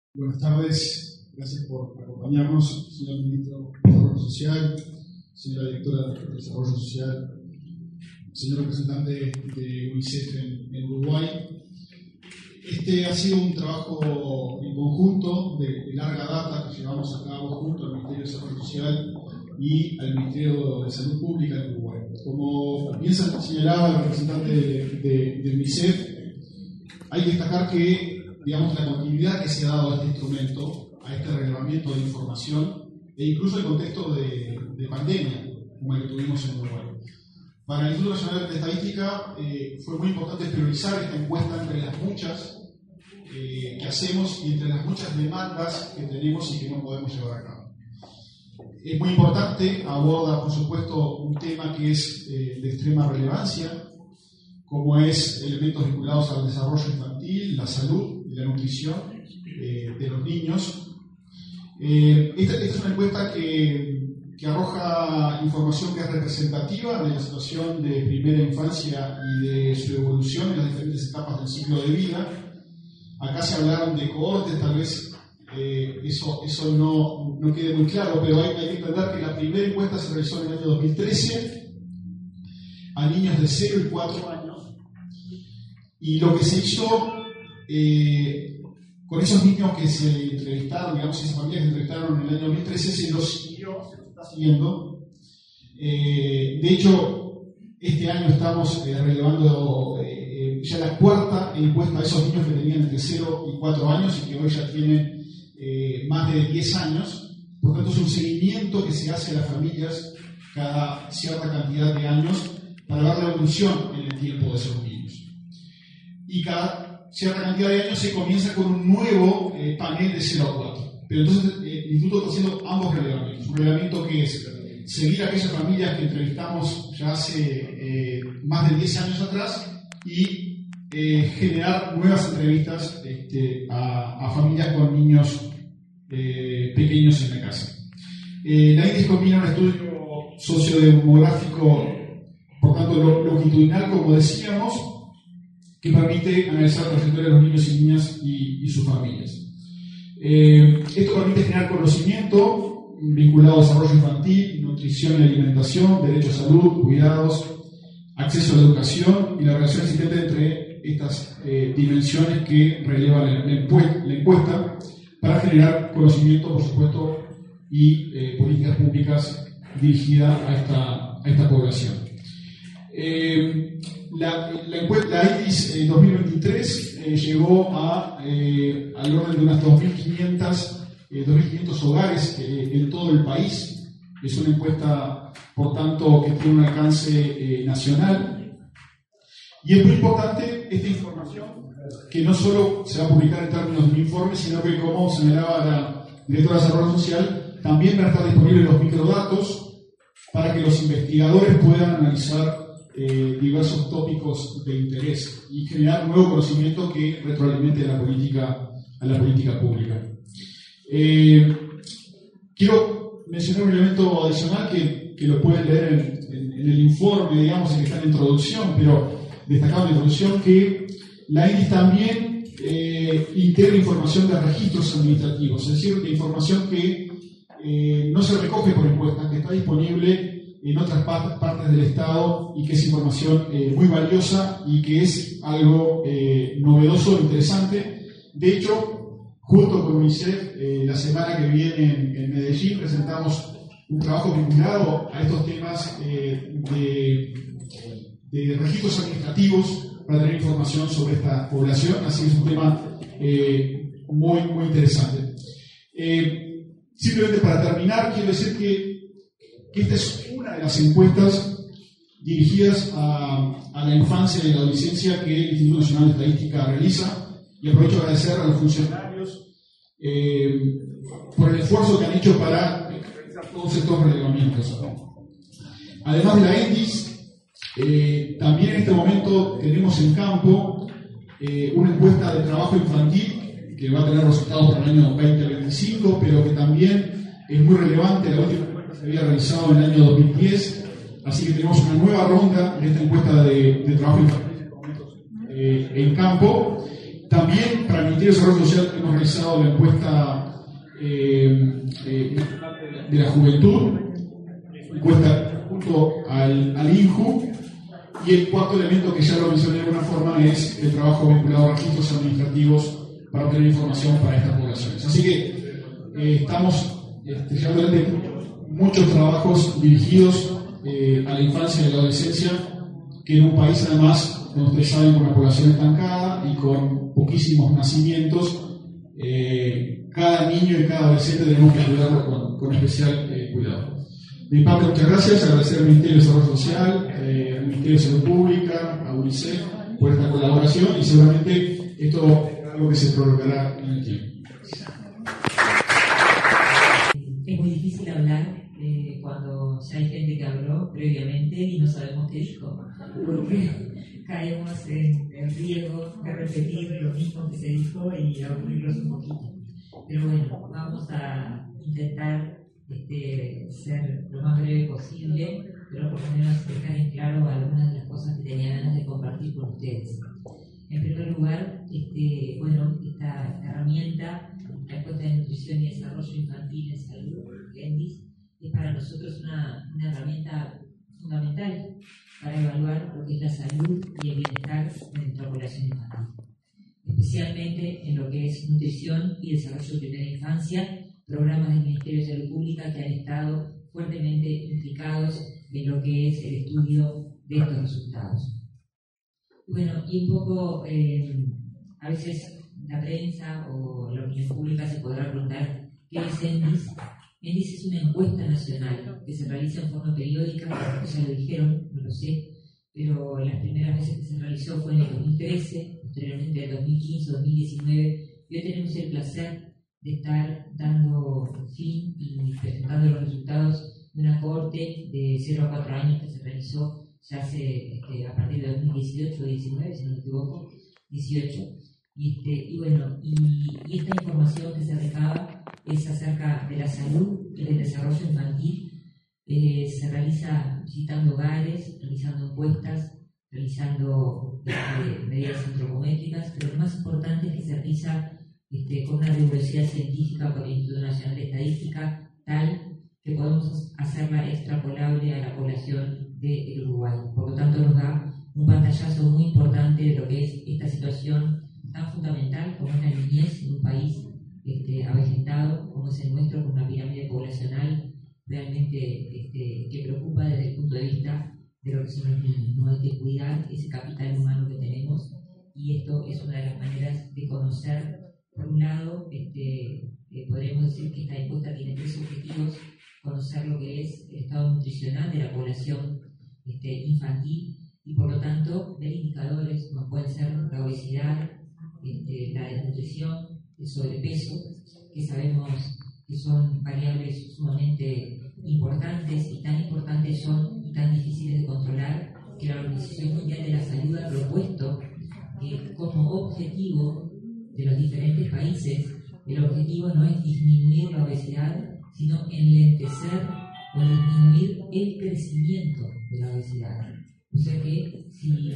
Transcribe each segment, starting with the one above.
Buenas tardes, gracias por acompañarnos, señor Ministro de Desarrollo Social, señora Directora de Desarrollo Social, señor representante de UNICEF en Uruguay. Este ha sido un trabajo en conjunto de larga data que llevamos a cabo junto al Ministerio de Desarrollo Social y al Ministerio de Salud Pública en Uruguay. Como bien señalaba el representante de UNICEF, hay que destacar que la continuidad que se ha dado a este instrumento, a este relevamiento de información, e incluso el contexto de pandemia, como el que tuvimos en Uruguay. Para el Instituto Nacional de Estadística fue muy importante priorizar esta encuesta entre las muchas que hacemos y entre las muchas demandas que tenemos y que no podemos llevar a cabo. Es muy importante, aborda por supuesto un tema que es de extrema relevancia, como es elementos vinculados al desarrollo infantil, la salud y la nutrición de los niños. Esta es una encuesta que arroja información que es representativa de la situación de primera infancia y de su evolución en las diferentes etapas del ciclo de vida. Acá se hablaron de cohortes, tal vez eso no quede muy claro, pero hay que entender que la primera encuesta se realizó en el año 2013 a niños de 0 y 4 años. Y lo que se hizo con esos niños que se entrevistaron, digamos, esas familias que se entrevistaron en el año 2013, se los está siguiendo. De hecho, este año estamos relevando ya la cuarta encuesta a esos niños que tenían entre 0 y 4 años y que hoy ya tienen más de 10 años. Por tanto, es un seguimiento que se hace a las familias cada cierta cantidad de años para ver la evolución en el tiempo de esos niños. Y cada cierta cantidad de años se comienza con un nuevo panel de 0 a 4. Pero entonces el Instituto está haciendo ambos relevamientos. Un relevamiento que es seguir a aquellas familias que entrevistamos ya hace más de 10 años atrás y generar nuevas entrevistas a familias con niños pequeños en la casa. La INDIS combina un estudio sociodemográfico, por tanto longitudinal, como decíamos, que permite analizar la trayectoria de los niños y niñas y sus familias. Esto permite generar conocimiento vinculado a desarrollo infantil, nutrición y alimentación, derecho a salud, cuidados, acceso a la educación y la relación existente entre estas dimensiones que releva la encuesta para generar conocimiento, por supuesto, y políticas públicas dirigidas a esta población. La IDIS 2023 llegó al orden de unas 2.500 hogares en todo el país. Es una encuesta, por tanto, que tiene un alcance nacional. Y es muy importante esta información, que no solo se va a publicar en términos de un informe, sino que, como señalaba la Directora de Desarrollo Social, también van a estar disponibles los microdatos para que los investigadores puedan analizar diversos tópicos de interés y generar nuevo conocimiento que retroalimente a la política pública. Quiero mencionar un elemento adicional que lo pueden leer en el informe, digamos, en que está en la introducción, pero destacado en la introducción, que la INDIS también integra información de registros administrativos, es decir, de información que no se recoge por encuesta, que está disponible en otras partes del Estado y que es información muy valiosa y que es algo novedoso e interesante. De hecho, junto con UNICEF, la semana que viene en Medellín presentamos un trabajo vinculado a estos temas de registros administrativos para tener información sobre esta población, así que es un tema muy, muy interesante. Simplemente para terminar, quiero decir que esta es una de las encuestas dirigidas a la infancia y la adolescencia que el Instituto Nacional de Estadística realiza, y aprovecho a agradecer a los funcionarios por el esfuerzo que han hecho para realizar todos estos relevamientos. Además de la INDIS, también en este momento tenemos en campo una encuesta de trabajo infantil que va a tener resultados para el año 2025, pero que también es muy relevante. La última encuesta se había realizado en el año 2010, así que tenemos una nueva ronda en esta encuesta de trabajo infantil en campo. También para el Ministerio de Desarrollo Social hemos realizado la encuesta de la juventud, encuesta junto al INJU, y el cuarto elemento que ya lo mencioné de alguna forma es el trabajo vinculado a registros administrativos para obtener información para estas poblaciones. Así que estamos llevando adelante muchos trabajos dirigidos a la infancia y a la adolescencia, que en un país además, como ustedes saben, con una población estancada y con poquísimos nacimientos, cada niño y cada adolescente tenemos que cuidarlo con especial cuidado. De mi parte, muchas gracias, agradecer al Ministerio de Desarrollo Social, al Ministerio de Salud Pública, a UNICEF por esta colaboración, y seguramente esto es algo que se prolongará en el tiempo. Es muy difícil hablar cuando ya hay gente que habló previamente y no sabemos qué dijo, porque caemos en el riesgo de repetir lo mismo que se dijo y aburrirlos un poquito. Pero bueno, vamos a intentar ser lo más breve posible, pero por lo menos dejar en claro algunas de las cosas que tenía ganas de compartir con ustedes. En primer lugar, esta herramienta, la encuesta de nutrición y desarrollo infantil en salud, ENDIS, es para nosotros una herramienta fundamental para evaluar lo que es la salud y el bienestar de nuestra población infantil, especialmente en lo que es nutrición y desarrollo de primera infancia, programas del Ministerio de Salud Pública que han estado fuertemente implicados en lo que es el estudio de estos resultados. Bueno, y un poco, a veces la prensa o la opinión pública se podrá preguntar qué es ENDIS. ENDIS es una encuesta nacional que se realiza en forma periódica, ya lo dijeron, no lo sé, pero las primeras veces que se realizó fue en el 2013, posteriormente en el 2015, 2019, y hoy tenemos el placer de estar dando fin y presentando los resultados de una cohorte de 0 a 4 años que se realizó ya hace, a partir de 2018 o 19, si no me equivoco, 18. Y esta información que se recaba es acerca de la salud y del desarrollo infantil. Se realiza visitando hogares, realizando encuestas, realizando medidas antropométricas, pero lo más importante es que se realiza con una rigurosidad científica por el Instituto Nacional de Estadística, tal que podemos hacerla extrapolable a la población del Uruguay. Por lo tanto, nos da un pantallazo muy importante de lo que es esta situación tan fundamental como es la niñez en un país avejentado como es el nuestro, con una pirámide poblacional realmente que preocupa desde el punto de vista de lo que son los niños, ¿no? Hay que cuidar ese capital humano que tenemos, y esto es una de las maneras de conocer. Por un lado, podríamos decir que esta encuesta tiene 3 objetivos: conocer lo que es el estado nutricional de la población infantil y, por lo tanto, ver indicadores como pueden ser la obesidad, la desnutrición, el sobrepeso, que sabemos que son variables sumamente importantes, y tan importantes son y tan difíciles de controlar que la Organización Mundial de la Salud ha propuesto como objetivo de los diferentes países. El objetivo no es disminuir la obesidad, sino enlentecer o disminuir el crecimiento de la obesidad. O sea que si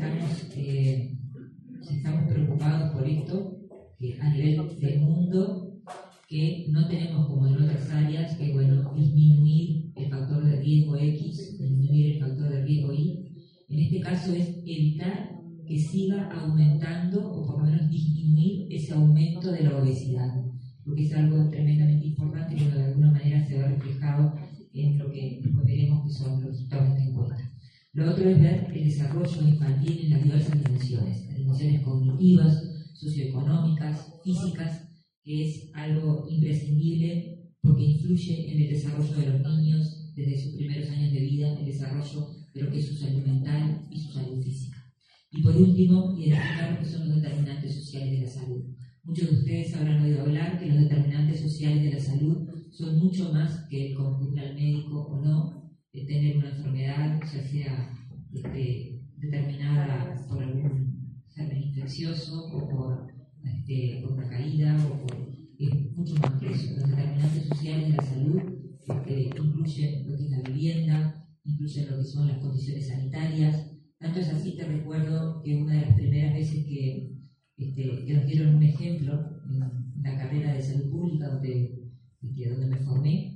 estamos preocupados por esto, que a nivel del mundo, que no tenemos como en otras áreas, que disminuir el factor de riesgo X, disminuir el factor de riesgo Y. En este caso es evitar que siga aumentando, o por lo menos disminuir ese aumento de la obesidad, porque es algo tremendamente importante y de alguna manera se ve reflejado en lo que después veremos que son los resultados de esta encuesta. Lo otro es ver el desarrollo infantil en las diversas dimensiones cognitivas, socioeconómicas, físicas, que es algo imprescindible porque influye en el desarrollo de los niños desde sus primeros años de vida, el desarrollo de lo que es su salud mental y su salud física. Y por último, identificar lo que son los determinantes sociales de la salud. Muchos de ustedes habrán oído hablar que los determinantes sociales de la salud son mucho más que el concurrir al médico o no, de tener una enfermedad, ya sea determinada por algún germen infeccioso o por una caída, mucho más que eso. Los determinantes sociales de la salud incluyen lo que es la vivienda, incluyen lo que son las condiciones sanitarias. Tanto es así que recuerdo que una de las primeras veces que que nos dieron un ejemplo en la carrera de salud pública donde me formé.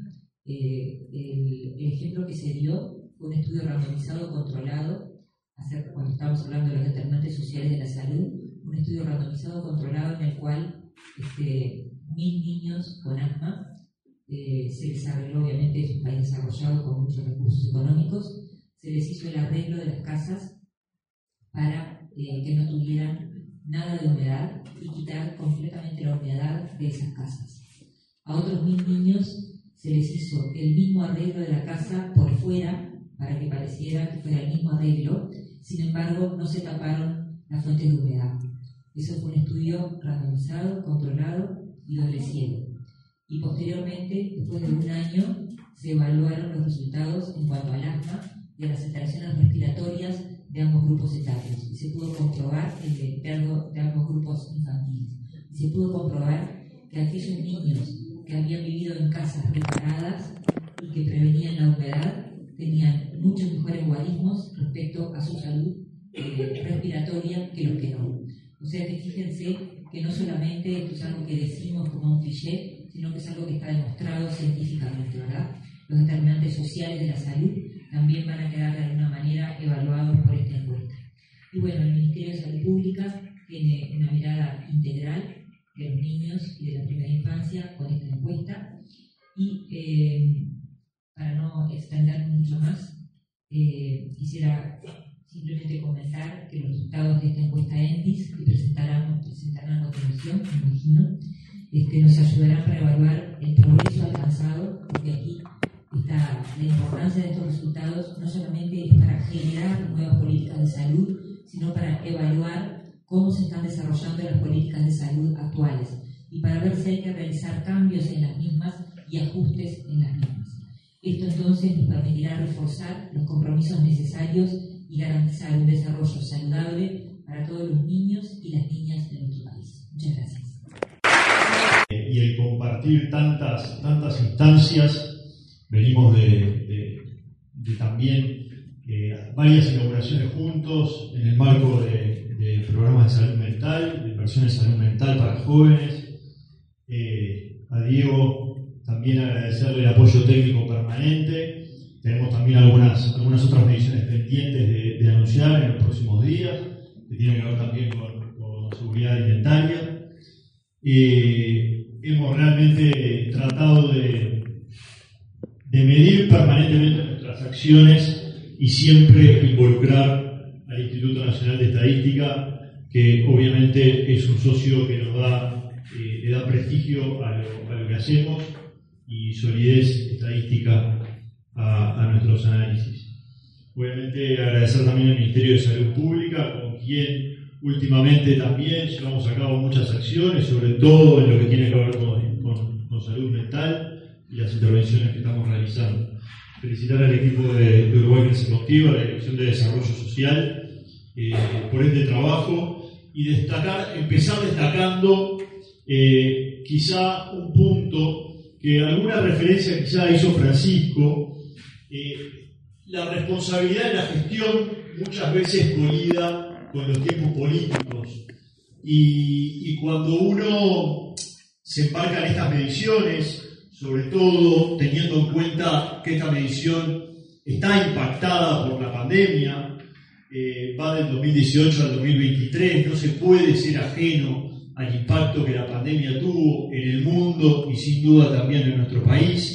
El ejemplo que se dio fue un estudio randomizado controlado, cuando estamos hablando de los determinantes sociales de la salud, un estudio randomizado controlado en el cual 1.000 niños con asma, se les arregló, obviamente es un país desarrollado con muchos recursos económicos, se les hizo el arreglo de las casas para que no tuvieran nada de humedad y quitar completamente la humedad de esas casas. A otros 1.000 niños se les hizo el mismo arreglo de la casa por fuera para que pareciera que fuera el mismo arreglo, sin embargo no se taparon las fuentes de humedad. Eso fue un estudio randomizado, controlado y doble ciego. Y posteriormente, después de un año, se evaluaron los resultados en cuanto al asma y a las alteraciones respiratorias de ambos grupos etarios. Y se pudo comprobar, de ambos grupos infantiles, y se pudo comprobar que aquellos niños que habían vivido en casas reparadas y que prevenían la humedad tenían muchos mejores guarismos respecto a su salud respiratoria que los que no. O sea que fíjense que no solamente esto es algo que decimos como un cliché, sino que es algo que está demostrado científicamente, ¿verdad? Los determinantes sociales de la salud también van a quedar de alguna manera evaluados por esta encuesta. Y bueno, el Ministerio de Salud Pública tiene una mirada integral de los niños y de la primera infancia con esta encuesta. Y para no extender mucho más, quisiera simplemente comentar que los resultados de esta encuesta ENDIS que presentarán a continuación, me imagino, nos ayudarán para evaluar el progreso alcanzado, porque aquí está la importancia de estos resultados, no solamente es para generar nuevas políticas de salud, sino para evaluar cómo se están desarrollando las políticas de salud actuales y para ver si hay que realizar cambios en las mismas y ajustes en las mismas. Esto entonces nos permitirá reforzar los compromisos necesarios y garantizar un desarrollo saludable para todos los niños y las niñas de nuestro país. Muchas gracias. Y el compartir tantas instancias, venimos de también varias inauguraciones juntos en el marco de programas de salud mental, de inversiones de salud mental para jóvenes. A Diego también agradecerle el apoyo técnico permanente. Tenemos también algunas otras mediciones pendientes de anunciar en los próximos días, que tienen que ver también con seguridad alimentaria. Hemos realmente tratado de medir permanentemente nuestras acciones y siempre involucrar al Instituto Nacional de Estadística, que obviamente es un socio que nos le da prestigio a lo que hacemos y solidez estadística a nuestros análisis. Obviamente agradecer también al Ministerio de Salud Pública, con quien últimamente también llevamos a cabo muchas acciones, sobre todo en lo que tiene que ver con salud mental y las intervenciones que estamos realizando. Felicitar al equipo de Uruguay Consecutiva, a la Dirección de Desarrollo Social, por este trabajo y empezar destacando quizá un punto que alguna referencia quizá hizo Francisco, la responsabilidad de la gestión muchas veces colida con los tiempos políticos y cuando uno se embarca en estas mediciones, sobre todo teniendo en cuenta que esta medición está impactada por la pandemia, va del 2018 al 2023, no se puede ser ajeno al impacto que la pandemia tuvo en el mundo y sin duda también en nuestro país.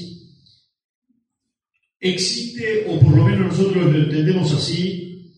Existe, o por lo menos nosotros lo entendemos así,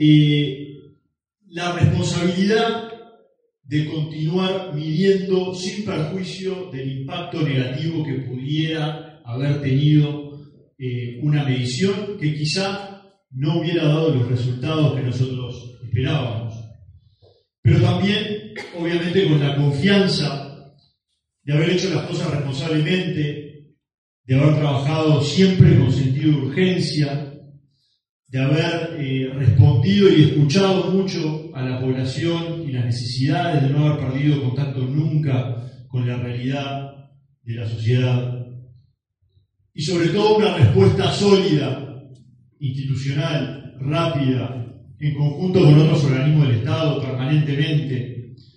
la responsabilidad de continuar midiendo sin perjuicio del impacto negativo que pudiera haber tenido una medición que quizá no hubiera dado los resultados que nosotros esperábamos. Pero también, obviamente, con la confianza de haber hecho las cosas responsablemente, de haber trabajado siempre con sentido de urgencia, de haber respondido y escuchado mucho a la población y las necesidades, de no haber perdido contacto nunca con la realidad de la sociedad. Y sobre todo una respuesta sólida, institucional, rápida, en conjunto con otros organismos del Estado permanentemente,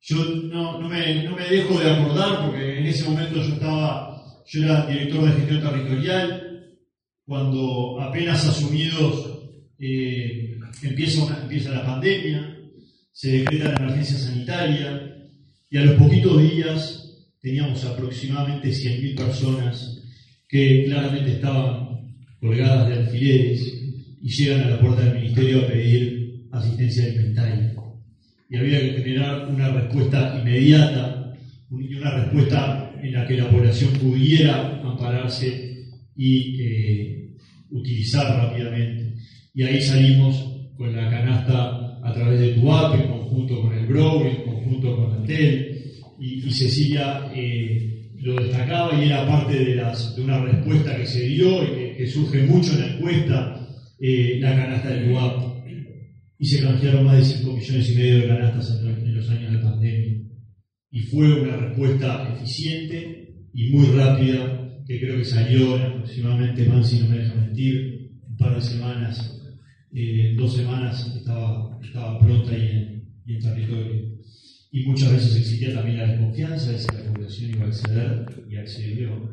Yo no me dejo de acordar, porque en ese momento yo era director de gestión territorial, cuando apenas asumidos empieza la pandemia, se decreta la emergencia sanitaria, y a los poquitos días teníamos aproximadamente 100.000 personas que claramente estaban colgadas de alfileres y llegan a la puerta del ministerio a pedir asistencia alimentaria. Y había que generar una respuesta inmediata y una respuesta en la que la población pudiera ampararse y utilizar rápidamente. Y ahí salimos con la canasta a través de TUAP, en conjunto con el GROW, en conjunto con Antel, y Cecilia lo destacaba y era parte de una respuesta que se dio y que surge mucho en la encuesta, la canasta del TUAP. Y se canjearon más de 5,5 millones de canastas en los años de pandemia. Y fue una respuesta eficiente y muy rápida, que creo que salió en aproximadamente, si no me deja mentir, un par de semanas, 2 semanas estaba pronta y en territorio. Y muchas veces existía también la desconfianza de si la población iba a acceder, y accedió.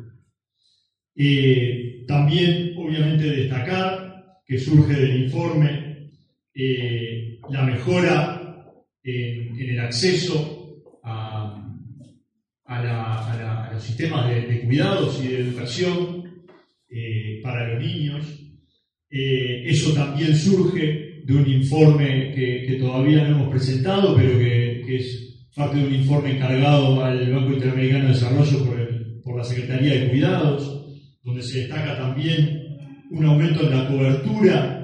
También, obviamente, destacar que surge del informe la mejora en el acceso a los sistemas de cuidados y de educación para los niños. Eso también surge de un informe que todavía no hemos presentado, pero que es parte de un informe encargado al Banco Interamericano de Desarrollo por la Secretaría de Cuidados, donde se destaca también un aumento en la cobertura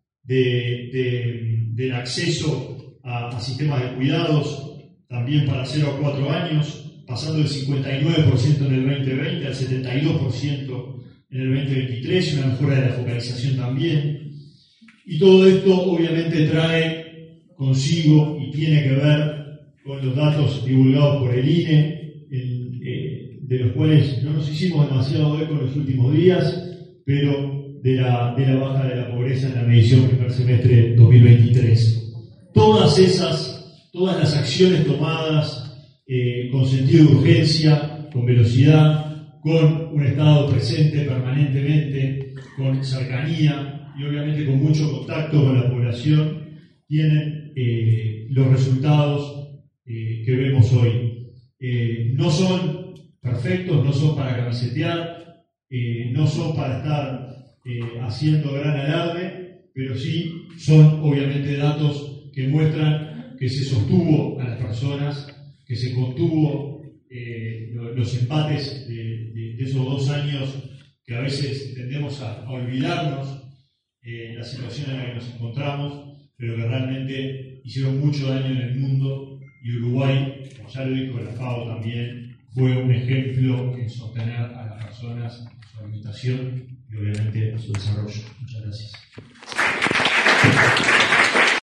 del acceso a sistemas de cuidados, también para 0 a 4 años, pasando del 59% en el 2020 al 72% en el 2023, y una mejora de la focalización también. Y todo esto obviamente trae consigo y tiene que ver con los datos divulgados por el INE, de los cuales no nos hicimos demasiado eco en los últimos días, pero de la baja de la pobreza en la medición primer semestre 2023. Todas las acciones tomadas con sentido de urgencia, con velocidad, con un Estado presente permanentemente, con cercanía y obviamente con mucho contacto con la población, tienen los resultados que vemos hoy. No son perfectos, no son para camisetear, no son para estar haciendo gran alarde, pero sí son obviamente datos que muestran que se sostuvo a las personas, que se contuvo los empates de esos 2 años que a veces tendemos a olvidarnos la situación en la que nos encontramos, pero que realmente hicieron mucho daño en el mundo, y Uruguay, como ya lo dijo la FAO también, fue un ejemplo en sostener a las personas en su alimentación y obviamente en su desarrollo. Muchas gracias.